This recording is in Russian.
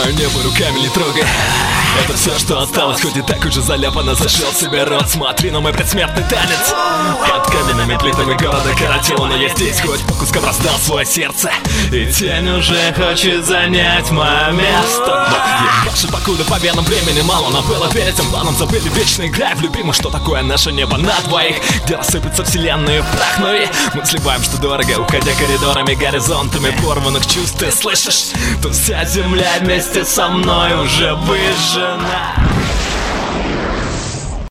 поднимаю небо, руками не трогай. Это все, что осталось, хоть и так уже заляпано. Зашел себе рот, смотри на мой предсмертный танец. Под каменными плитами города коротило, но я здесь хоть по кускам раздал свое сердце. И тень уже хочет занять мое место. Но я больше покуда по венам времени мало. Но было перед тем планом, забыли вечно играя в любимых. Что такое наше небо на двоих, где рассыпется вселенная в прах. Ну и мы сливаем, что дорого, уходя коридорами, горизонтами порванных чувств. Ты слышишь? Тут вся земля вместе со мной уже выжжена.